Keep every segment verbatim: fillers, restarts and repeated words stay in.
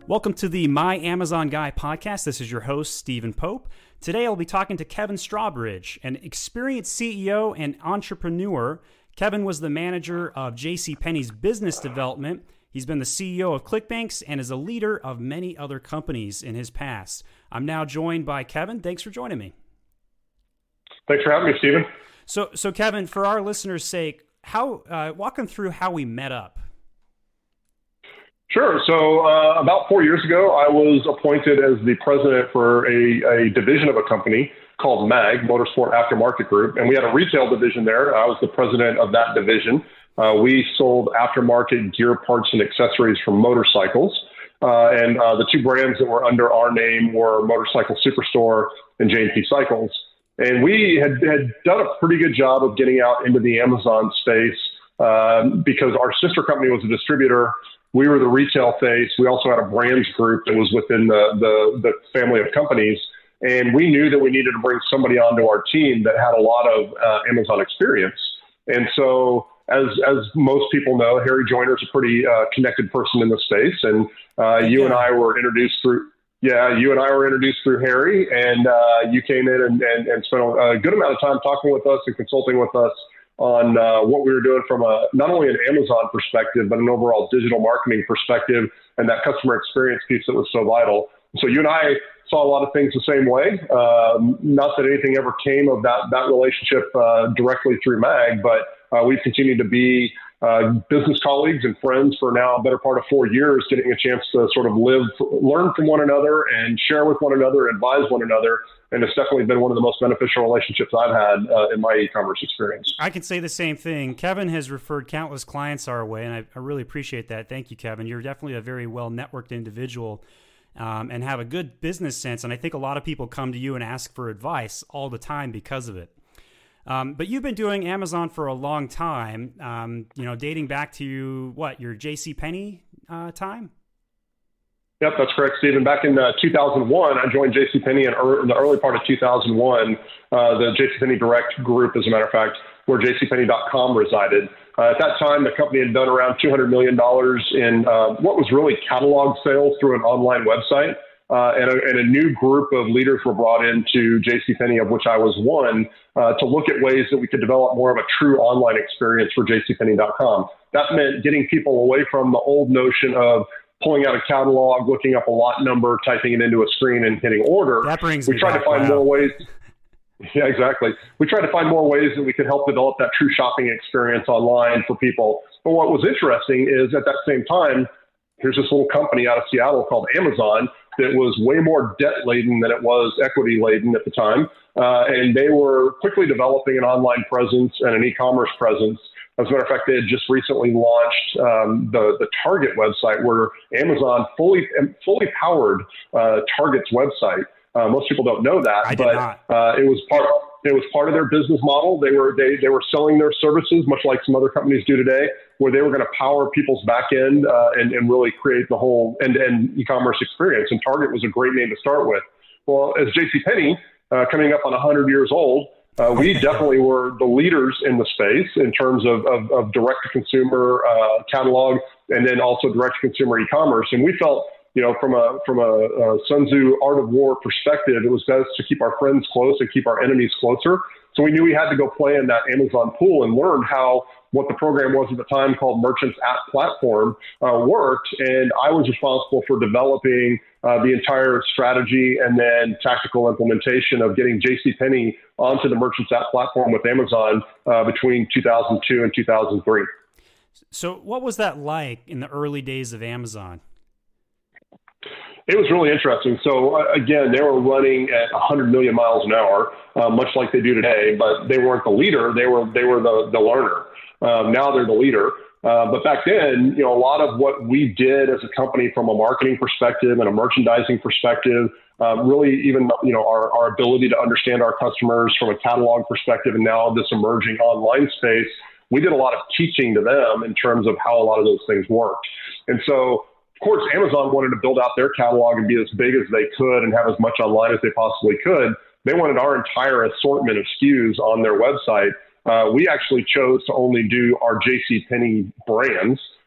Welcome to the My Amazon Guy podcast. This is your host, Stephen Pope. Today I'll be talking to Kevin Strawbridge, an experienced C E O and entrepreneur. Kevin was the manager of JCPenney's business development. He's been the C E O of ClickBank and is a leader of many other companies in his past. I'm now joined by Kevin. Thanks for joining me. Thanks for having me, Stephen. So, so Kevin, for our listeners' sake, how uh, walk them through how we met up. Sure. So uh, about four years ago, I was appointed as the president for a, a division of a company called MAG, Motorsport Aftermarket Group, and we had a retail division there. I was the president of that division. Uh, we sold aftermarket gear parts and accessories for motorcycles, uh, and uh, the two brands that were under our name were Motorcycle Superstore and J and P Cycles. And we had, had done a pretty good job of getting out into the Amazon space uh, because our sister company was a distributor. We were the retail face. We also had a brands group that was within the, the, the family of companies. And we knew that we needed to bring somebody onto our team that had a lot of uh, Amazon experience. And so as as most people know, Harry Joyner is a pretty uh, connected person in the space. And uh, you yeah. and I were introduced through, yeah, you and I were introduced through Harry. And uh, you came in and, and, and spent a good amount of time talking with us and consulting with us on uh, what we were doing from a not only an Amazon perspective, but an overall digital marketing perspective and that customer experience piece that was so vital. So you and I saw a lot of things the same way. Um, not that anything ever came of that that relationship uh, directly through MAG, but uh, we've continued to be uh, business colleagues and friends for now a better part of four years, getting a chance to sort of live, learn from one another and share with one another, advise one another. And it's definitely been one of the most beneficial relationships I've had uh, in my e-commerce experience. I can say the same thing. Kevin has referred countless clients our way, and I, I really appreciate that. Thank you, Kevin. You're definitely a very well-networked individual um, and have a good business sense. And I think a lot of people come to you and ask for advice all the time because of it. Um, but you've been doing Amazon for a long time, um, you know, dating back to, what, your JCPenney uh, time? Yep, that's correct, Stephen. Back in uh, two thousand one, I joined JCPenney in, er- in the early part of two thousand one, uh, the JCPenney Direct group, as a matter of fact, where J C Penney dot com resided. Uh, at that time, the company had done around two hundred million dollars in uh, what was really catalog sales through an online website. Uh, and, a, and a new group of leaders were brought into JCPenney, of which I was one, uh, to look at ways that we could develop more of a true online experience for J C Penney dot com. That meant getting people away from the old notion of pulling out a catalog, looking up a lot number, typing it into a screen and hitting order. That brings we me tried back. to find wow. more ways. Yeah, exactly. We tried to find more ways that we could help develop that true shopping experience online for people. But what was interesting is at that same time, here's this little company out of Seattle called Amazon that was way more debt laden than it was equity laden at the time. Uh, and they were quickly developing an online presence and an e-commerce presence. As a matter of fact, they had just recently launched um, the, the Target website, where Amazon fully fully powered uh, Target's website. Uh, most people don't know that, I but did not. Uh, it was part it was part of their business model. They were they they were selling their services, much like some other companies do today, where they were going to power people's back end uh, and and really create the whole end-to-end e-commerce experience. And Target was a great name to start with. Well, as JCPenney, uh, coming up on one hundred years old. Uh, we definitely were the leaders in the space in terms of, of, of direct-to-consumer uh, catalog and then also direct-to-consumer e-commerce. And we felt, you know, from a from a, a Sun Tzu Art of War perspective, it was best to keep our friends close and keep our enemies closer. So we knew we had to go play in that Amazon pool and learn how what the program was at the time called Merchants App Platform uh, worked. And I was responsible for developing uh, the entire strategy and then tactical implementation of getting JCPenney onto the Merchants App Platform with Amazon uh, between two thousand two and two thousand three. So what was that like in the early days of Amazon? It was really interesting. So uh, again, they were running at one hundred million miles an hour, uh, much like they do today, but they weren't the leader. They were they were the, the learner. Um, now they're the leader. Uh, but back then, you know, a lot of what we did as a company from a marketing perspective and a merchandising perspective, uh, really even, you know, our, our ability to understand our customers from a catalog perspective and now this emerging online space, we did a lot of teaching to them in terms of how a lot of those things worked. And so, of course, Amazon wanted to build out their catalog and be as big as they could and have as much online as they possibly could. They wanted our entire assortment of S K Us on their website. Uh, we actually chose to only do our JCPenney brands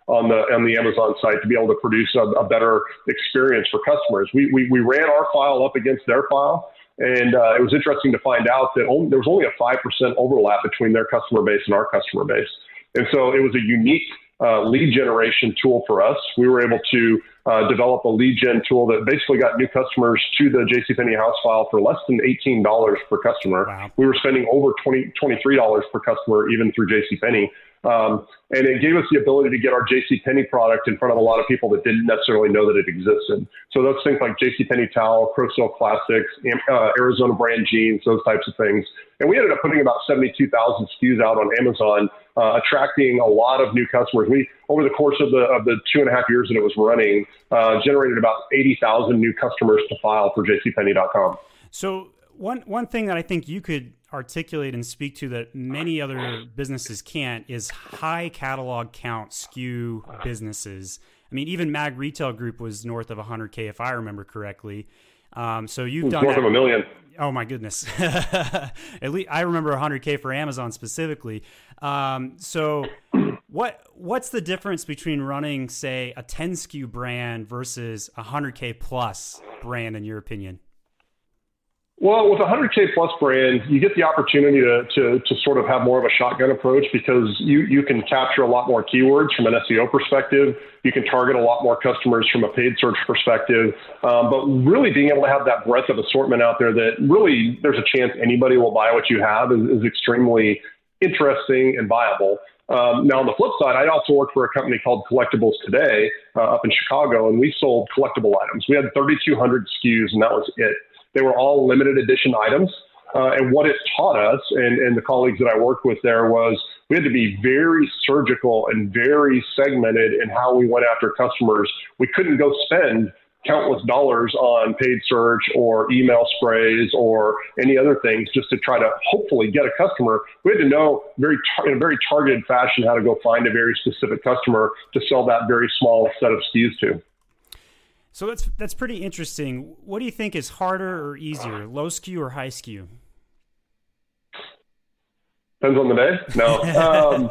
on the on the Amazon site to be able to produce a, a better experience for customers. We, we we ran our file up against their file, and uh, it was interesting to find out that only, there was only a five percent overlap between their customer base and our customer base. And so it was a unique uh, lead generation tool for us. We were able to uh, develop a lead gen tool that basically got new customers to the JCPenney house file for less than eighteen dollars per customer. Wow. We were spending over twenty, twenty-three dollars per customer even through JCPenney. Um, and it gave us the ability to get our JCPenney product in front of a lot of people that didn't necessarily know that it existed. So those things like JCPenney Towel, Pro-Seal Classics, uh, Arizona brand jeans, those types of things. And we ended up putting about seventy-two thousand S K Us out on Amazon, uh, attracting a lot of new customers. We, over the course of the of the two and a half years that it was running, uh, generated about eighty thousand new customers to file for J C Penney dot com. So one one thing that I think you could articulate and speak to that many other businesses can't is high catalog count S K U businesses. I mean, even Mag Retail Group was north of one hundred K, if I remember correctly. Um, so you've done north that. of a million. Oh my goodness! At least I remember one hundred K for Amazon specifically. Um, so, what what's the difference between running, say, a ten S K U brand versus a one hundred K plus brand, in your opinion? Well, with a one hundred K plus brand, you get the opportunity to, to to sort of have more of a shotgun approach because you you can capture a lot more keywords from an S E O perspective. You can target a lot more customers from a paid search perspective. Um, but really being able to have that breadth of assortment out there that really there's a chance anybody will buy what you have is, is extremely interesting and viable. Um, now, on the flip side, I also worked for a company called Collectibles Today uh, up in Chicago, and we sold collectible items. We had thirty-two hundred S K Us, and that was it. They were all limited edition items. Uh, and what it taught us, and, and the colleagues that I worked with there, was we had to be very surgical and very segmented in how we went after customers. We couldn't go spend countless dollars on paid search or email sprays or any other things just to try to hopefully get a customer. We had to know very tar- in a very targeted fashion how to go find a very specific customer to sell that very small set of S K Us to. So that's that's pretty interesting. What do you think is harder or easier, low S K U or high S K U? Depends on the day. No. Um,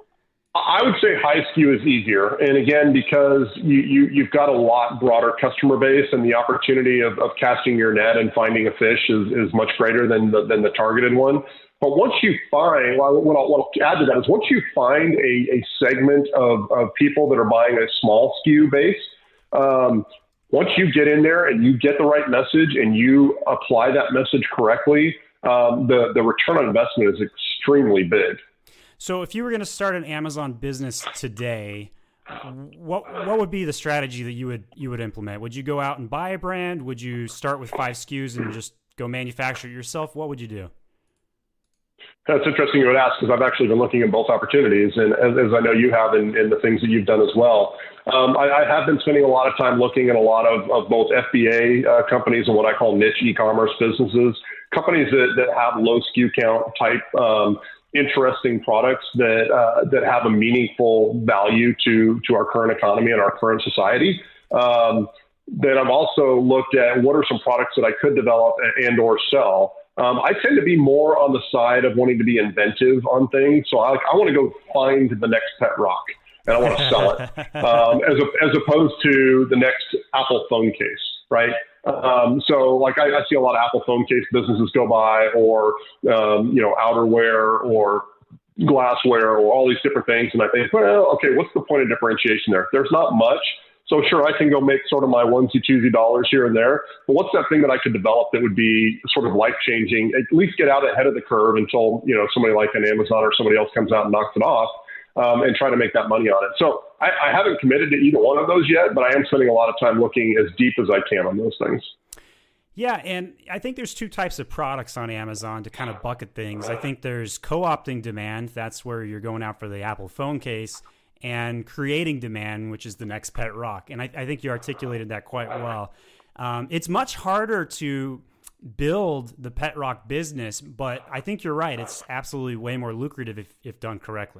I would say high S K U is easier. And again, because you, you, you've got a lot broader customer base and the opportunity of, of casting your net and finding a fish is, is much greater than the, than the targeted one. But once you find, well, what I'll, what I'll add to that is once you find a, a segment of, of people that are buying a small S K U base, um, once you get in there and you get the right message and you apply that message correctly, um, the, the return on investment is extremely big. So if you were going to start an Amazon business today, what what would be the strategy that you would you would implement? Would you go out and buy a brand? Would you start with five S K Us and just go manufacture it yourself? What would you do? That's interesting you would ask because I've actually been looking at both opportunities, and as, as I know you have in, in the things that you've done as well. Um, I, I have been spending a lot of time looking at a lot of, of both F B A uh, companies and what I call niche e-commerce businesses, companies that, that have low S K U count type um, interesting products that uh, that have a meaningful value to to our current economy and our current society. Um, then I've also looked at what are some products that I could develop and or sell. Um, I tend to be more on the side of wanting to be inventive on things. So I, I want to go find the next pet rock and I want to sell it um, as, a, as opposed to the next Apple phone case, right? Um, so like I, I see a lot of Apple phone case businesses go by or, um, you know, outerwear or glassware or all these different things. And I think, well, okay, what's the point of differentiation there? There's not much. So sure, I can go make sort of my onesie twosie dollars here and there, but what's that thing that I could develop that would be sort of life changing? At least get out ahead of the curve until you know somebody like an Amazon or somebody else comes out and knocks it off, um, and try to make that money on it. So I, I haven't committed to either one of those yet, but I am spending a lot of time looking as deep as I can on those things. Yeah, and I think there's two types of products on Amazon to kind of bucket things. I think there's co-opting demand. That's where you're going out for the Apple phone case. And creating demand, which is the next pet rock. And I, I think you articulated that quite well. Um, it's much harder to build the pet rock business, but I think you're right. It's absolutely way more lucrative if, if done correctly.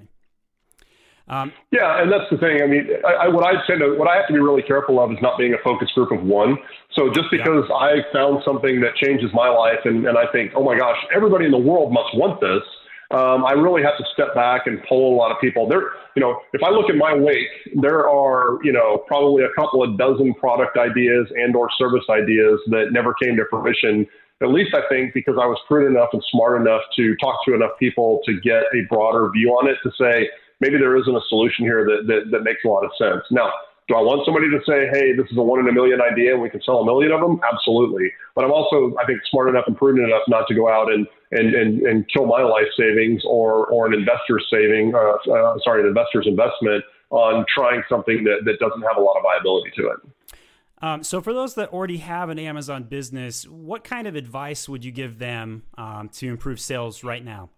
Um, yeah, and that's the thing. I mean, I, I, what I tend to, what I have to be really careful of is not being a focus group of one. So just because yeah. I found something that changes my life and, and I think, oh my gosh, everybody in the world must want this, um, I really have to step back and poll a lot of people. There, you know, if I look at my wake, there are, you know, probably a couple of dozen product ideas and or service ideas that never came to fruition. At least I think because I was prudent enough and smart enough to talk to enough people to get a broader view on it to say, maybe there isn't a solution here that, that, that makes a lot of sense. Now, do I want somebody to say, hey, this is a one in a million idea and we can sell a million of them? Absolutely. But I'm also, I think, smart enough and prudent enough not to go out and and and, and kill my life savings or or an investor's saving, uh, uh, sorry, an investor's investment on trying something that, that doesn't have a lot of viability to it. Um, so for those that already have an Amazon business, what kind of advice would you give them um, to improve sales right now?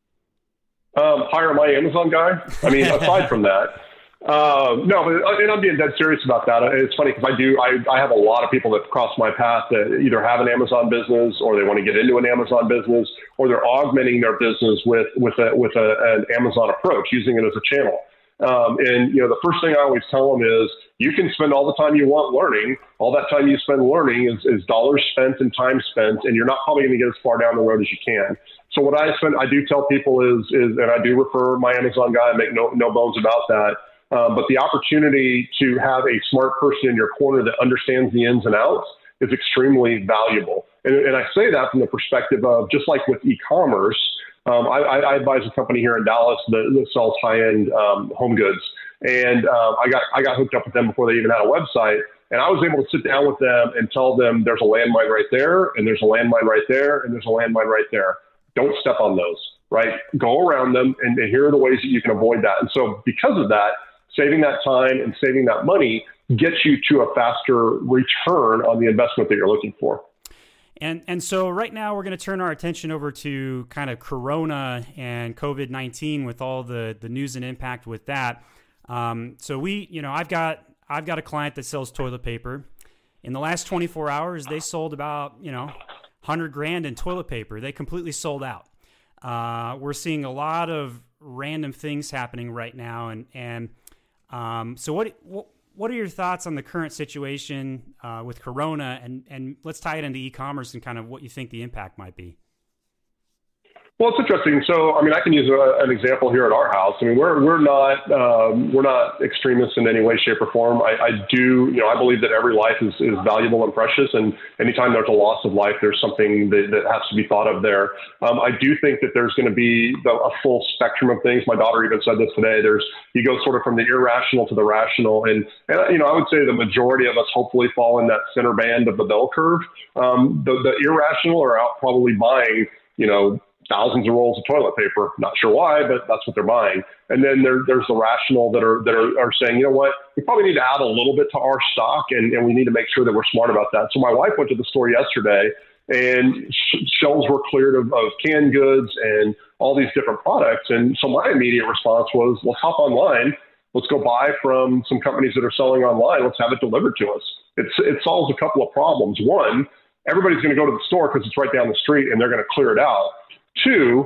Um, hire my Amazon guy. I mean, aside from that, uh, no, but, and I'm being dead serious about that. It's funny because I do, I, I have a lot of people that cross my path that either have an Amazon business or they want to get into an Amazon business or they're augmenting their business with, with a, with a, an Amazon approach, using it as a channel. Um, and, you know, the first thing I always tell them is you can spend all the time you want learning. All that time you spend learning is, is dollars spent and time spent, and you're not probably going to get as far down the road as you can. So what I spend, I do tell people is, is, and I do refer my Amazon guy, I make no, no bones about that. Um, but the opportunity to have a smart person in your corner that understands the ins and outs is extremely valuable. And, and I say that from the perspective of just like with e-commerce, Um, I, I advise a company here in Dallas that, that sells high-end um, home goods, and uh, I got I got hooked up with them before they even had a website. And I was able to sit down with them and tell them there's a landmine right there, and there's a landmine right there, and there's a landmine right there. Don't step on those, right? Go around them, and, and here are the ways that you can avoid that. And so because of that, saving that time and saving that money gets you to a faster return on the investment that you're looking for. And and so right now we're going to turn our attention over to kind of Corona and COVID nineteen with all the, the news and impact with that. Um, so we, you know, I've got I've got a client that sells toilet paper. In the last twenty-four hours, they sold about, you know, one hundred grand in toilet paper. They completely sold out. Uh, we're seeing a lot of random things happening right now. And, and um, so what, what What are your thoughts on the current situation uh, with Corona, and, and let's tie it into e-commerce and kind of what you think the impact might be? Well, it's interesting. So, I mean, I can use a, an example here at our house. I mean, we're we're not um, we're not extremists in any way, shape, or form. I, I do, you know, I believe that every life is, is valuable and precious, and anytime there's a loss of life, there's something that, that has to be thought of there. Um, I do think that there's going to be the, a full spectrum of things. My daughter even said this today. There's you go sort of from the irrational to the rational, and, and you know, I would say the majority of us hopefully fall in that center band of the bell curve. Um, the, the irrational are out probably buying, you know, thousands of rolls of toilet paper. Not sure why, but that's what they're buying. And then there, there's the rational that are that are, are saying, you know what, we probably need to add a little bit to our stock, and, and we need to make sure that we're smart about that. So my wife went to the store yesterday, and sh- shelves were cleared of, of canned goods and all these different products. And so my immediate response was, let's hop online. Let's go buy from some companies that are selling online. Let's have it delivered to us. It's, it solves a couple of problems. One, everybody's going to go to the store because it's right down the street, and they're going to clear it out. Two,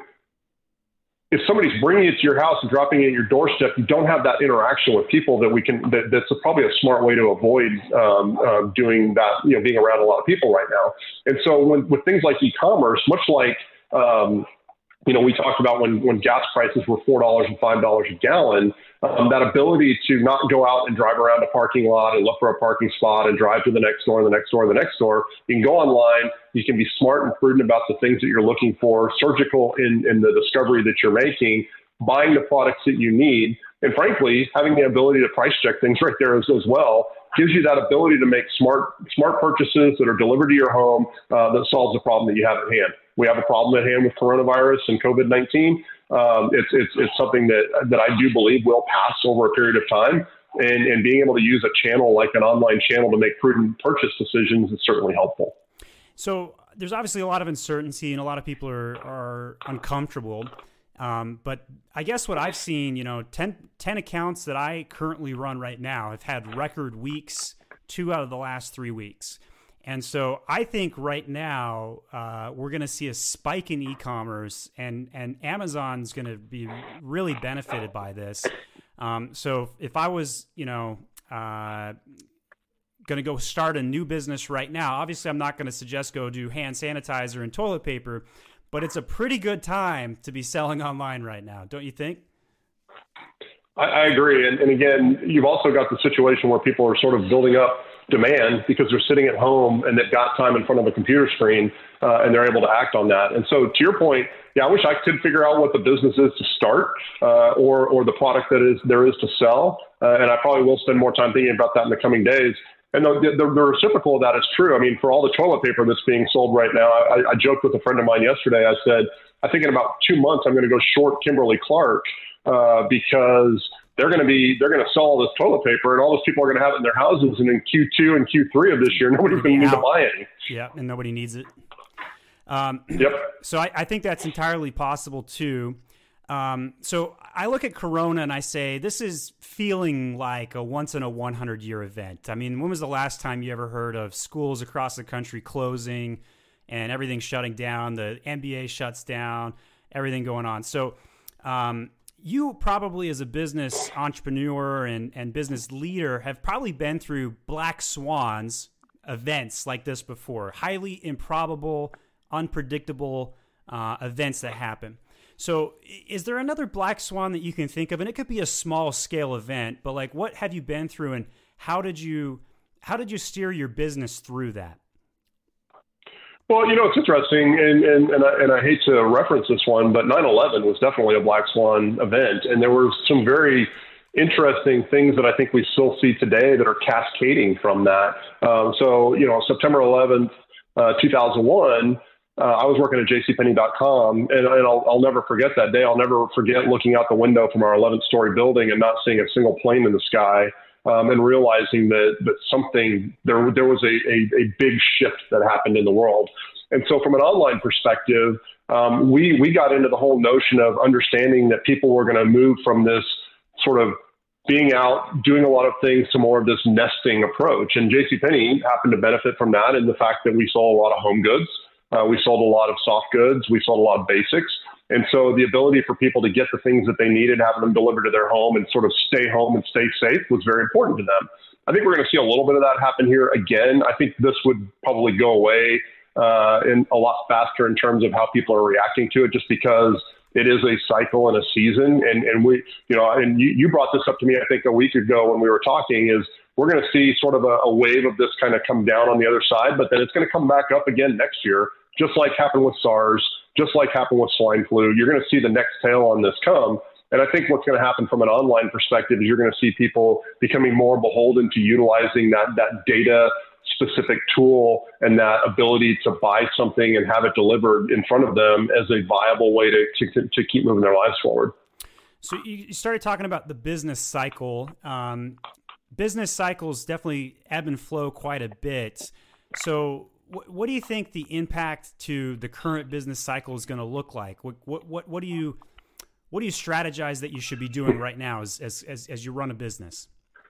if somebody's bringing it to your house and dropping it at your doorstep, you don't have that interaction with people that we can, that, that's a, probably a smart way to avoid um, uh, doing that, you know, being around a lot of people right now. And so when, with things like e-commerce, much like, um, you know, we talked about when, when gas prices were four dollars and five dollars a gallon, um, that ability to not go out and drive around a parking lot and look for a parking spot and drive to the next store and the next store and the next store. You can go online. You can be smart and prudent about the things that you're looking for, surgical in, in the discovery that you're making, buying the products that you need, and frankly, having the ability to price check things right there as, as well gives you that ability to make smart smart purchases that are delivered to your home uh, that solves the problem that you have at hand. We have a problem at hand with coronavirus and COVID nineteen. Um, it's, it's, it's something that, that I do believe will pass over a period of time. And, and being able to use a channel like an online channel to make prudent purchase decisions is certainly helpful. So there's obviously a lot of uncertainty and a lot of people are, are uncomfortable. Um, but I guess what I've seen, you know, ten, ten accounts that I currently run right now have had record weeks, two out of the last three weeks. And so I think right now uh, we're going to see a spike in e-commerce, and, and Amazon's going to be really benefited by this. Um, so if I was, you know, uh, going to go start a new business right now, obviously I'm not going to suggest go do hand sanitizer and toilet paper, but it's a pretty good time to be selling online right now, don't you think? I, I agree. And, and again, you've also got the situation where people are sort of building up demand because they're sitting at home and they've got time in front of a computer screen uh, and they're able to act on that. And so to your point, yeah, I wish I could figure out what the business is to start uh, or or the product that is there is to sell. Uh, and I probably will spend more time thinking about that in the coming days. And the, the, the reciprocal of that is true. I mean, for all the toilet paper that's being sold right now, I, I joked with a friend of mine yesterday. I said, I think in about two months, I'm going to go short Kimberly Clark uh, because they're going to be, they're going to sell all this toilet paper and all those people are going to have it in their houses. And in Q two and Q three of this year, nobody's going to need to buy any. Yeah, and nobody needs it. Um, yep. So I, I think that's entirely possible too. Um, so I look at Corona and I say, this is feeling like a once in a one hundred year event. I mean, when was the last time you ever heard of schools across the country closing and everything shutting down? The N B A shuts down, everything going on. So, um, you probably as a business entrepreneur and, and business leader have probably been through black swans events like this before, highly improbable, unpredictable uh, events that happen. So is there another black swan that you can think of? And it could be a small scale event, but like what have you been through and how did you how did you steer your business through that? Well, you know, it's interesting, and and and I, and I hate to reference this one, but nine eleven was definitely a black swan event, and there were some very interesting things that I think we still see today that are cascading from that. Um, so, you know, September eleventh, uh, two thousand one, uh, I was working at J C Penney dot com, and, and I'll, I'll never forget that day. I'll never forget looking out the window from our eleventh story building and not seeing a single plane in the sky. Um, and realizing that that something there there was a, a, a big shift that happened in the world. And so from an online perspective, um, we we got into the whole notion of understanding that people were going to move from this sort of being out, doing a lot of things to more of this nesting approach. And JCPenney happened to benefit from that in the fact that we sold a lot of home goods. Uh, we sold a lot of soft goods. We sold a lot of basics. And so the ability for people to get the things that they needed, have them delivered to their home and sort of stay home and stay safe was very important to them. I think we're going to see a little bit of that happen here again. I think this would probably go away uh, in a lot faster in terms of how people are reacting to it, just because it is a cycle and a season. And, and we, you know, and you, you brought this up to me, I think a week ago when we were talking, is we're going to see sort of a, a wave of this kind of come down on the other side, but then it's going to come back up again next year, just like happened with SARS. Just like happened with swine flu, you're going to see the next tail on this come. And I think what's going to happen from an online perspective is you're going to see people becoming more beholden to utilizing that, that data specific tool and that ability to buy something and have it delivered in front of them as a viable way to, to, to keep moving their lives forward. So you started talking about the business cycle. Um, business cycles definitely ebb and flow quite a bit. So what do you think the impact to the current business cycle is going to look like? What what what, what do you what do you strategize that you should be doing right now as as as, as you run a business?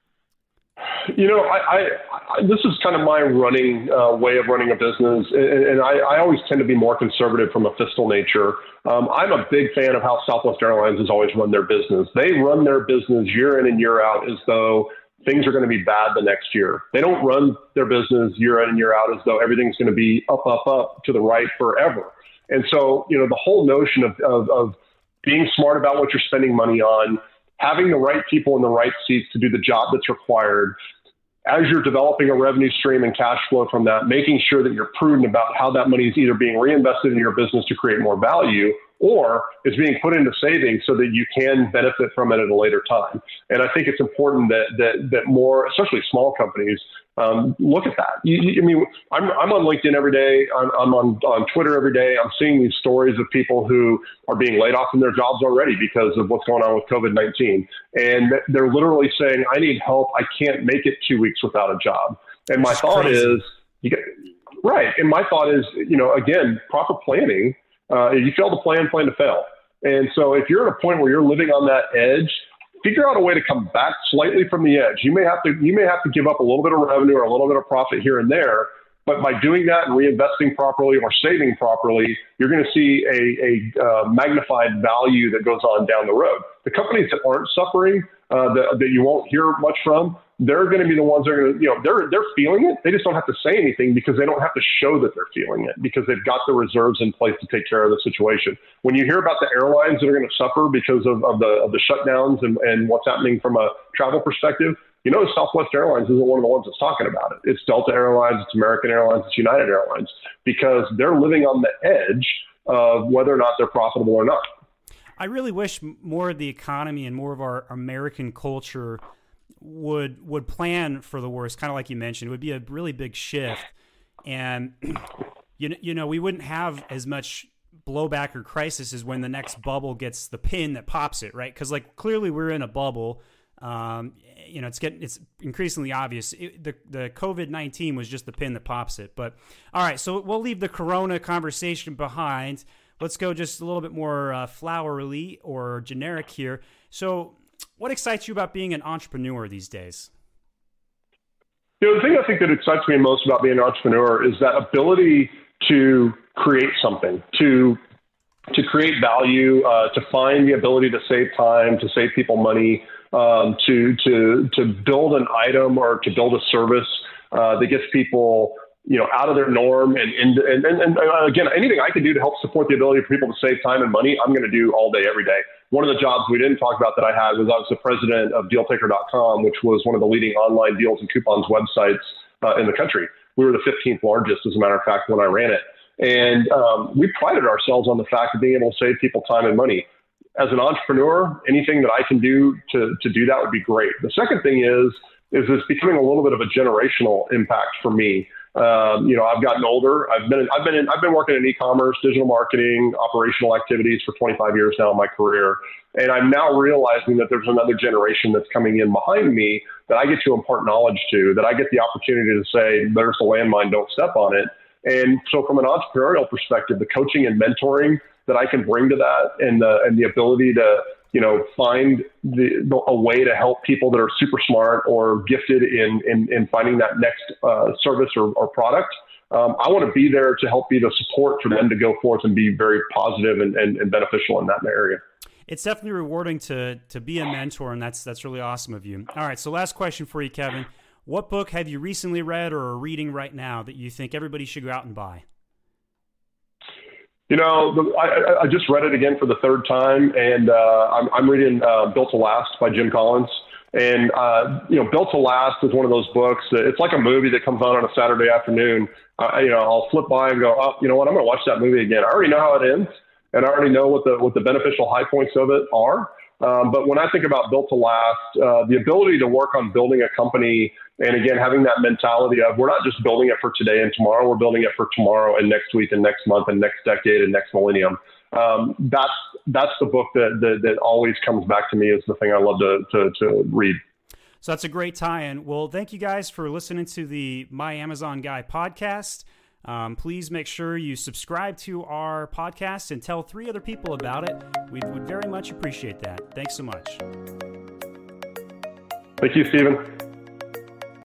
You know, I, I, I this is kind of my running uh, way of running a business, and, and I, I always tend to be more conservative from a fiscal nature. Um, I'm a big fan of how Southwest Airlines has always run their business. They run their business year in and year out as though things are going to be bad the next year. They don't run their business year in and year out as though everything's going to be up, up, up to the right forever. And so, you know, the whole notion of, of, of being smart about what you're spending money on, having the right people in the right seats to do the job that's required, as you're developing a revenue stream and cash flow from that, making sure that you're prudent about how that money is either being reinvested in your business to create more value or is being put into savings so that you can benefit from it at a later time. And I think it's important that that that more, especially small companies, um, look at that. You, you, I mean, I'm, I'm on LinkedIn every day. I'm, I'm on, on Twitter every day. I'm seeing these stories of people who are being laid off from their jobs already because of what's going on with COVID nineteen. And they're literally saying, I need help. I can't make it two weeks without a job. And my thought is, you get, right. And my thought is, you know, again, proper planning. Uh, if you fail to plan, plan to fail. And so if you're at a point where you're living on that edge, figure out a way to come back slightly from the edge. You may have to you may have to give up a little bit of revenue or a little bit of profit here and there, but by doing that and reinvesting properly or saving properly, you're going to see a, a uh, magnified value that goes on down the road. The companies that aren't suffering, uh, that, that you won't hear much from, they're going to be the ones that are going to, you know, they're they're feeling it. They just don't have to say anything because they don't have to show that they're feeling it because they've got the reserves in place to take care of the situation. When you hear about the airlines that are going to suffer because of, of the of the shutdowns and, and what's happening from a travel perspective, you know, Southwest Airlines isn't one of the ones that's talking about it. It's Delta Airlines, it's American Airlines, it's United Airlines, because they're living on the edge of whether or not they're profitable or not. I really wish more of the economy and more of our American culture would would plan for the worst, kind of like you mentioned. It would be a really big shift, and you you know we wouldn't have as much blowback or crisis as when the next bubble gets the pin that pops it, right? Because like clearly we're in a bubble. Um, you know, it's getting it's increasingly obvious. It, the the COVID nineteen was just the pin that pops it. But all right, so we'll leave the Corona conversation behind. Let's go just a little bit more uh, flowery or generic here. So, what excites you about being an entrepreneur these days? You know, the thing I think that excites me most about being an entrepreneur is that ability to create something, to to create value, uh, to find the ability to save time, to save people money, um, to to to build an item or to build a service uh, that gets people, you know, out of their norm and, and, and, and again, anything I can do to help support the ability for people to save time and money, I'm going to do all day, every day. One of the jobs we didn't talk about that I had was I was the president of deal taker dot com, which was one of the leading online deals and coupons websites uh, in the country. We were the fifteenth largest, as a matter of fact, when I ran it. And um, we prided ourselves on the fact of being able to save people time and money. As an entrepreneur, anything that I can do to, to do that would be great. The second thing is, is it's becoming a little bit of a generational impact for me. Um, you know, I've gotten older. I've been, in, I've been, in, I've been working in e-commerce, digital marketing, operational activities for twenty-five years now in my career. And I'm now realizing that there's another generation that's coming in behind me that I get to impart knowledge to, that I get the opportunity to say, there's a landmine, don't step on it. And so from an entrepreneurial perspective, the coaching and mentoring that I can bring to that and the, and the ability to, you know, find the, the, a way to help people that are super smart or gifted in, in, in finding that next uh, service or, or product. Um, I want to be there to help be the support for them to go forth and be very positive and, and, and beneficial in that area. It's definitely rewarding to to be a mentor, and that's that's really awesome of you. All right, so last question for you, Kevin. What book have you recently read or are reading right now that you think everybody should go out and buy? You know, the, I, I just read it again for the third time, and uh, I'm, I'm reading uh, Built to Last by Jim Collins. And, uh, you know, Built to Last is one of those books that it's like a movie that comes on on a Saturday afternoon. Uh, you know, I'll flip by and go, oh, you know what, I'm going to watch that movie again. I already know how it ends, and I already know what the what the beneficial high points of it are. Um, but when I think about Built to Last, uh, the ability to work on building a company, and again, having that mentality of we're not just building it for today and tomorrow, we're building it for tomorrow and next week and next month and next decade and next millennium. Um, that's that's the book that, that that always comes back to me as the thing I love to to, to read. So that's a great tie-in. Well, thank you guys for listening to the My Amazon Guy podcast. Um, please make sure you subscribe to our podcast and tell three other people about it. We would very much appreciate that. Thanks so much. Thank you, Stephen.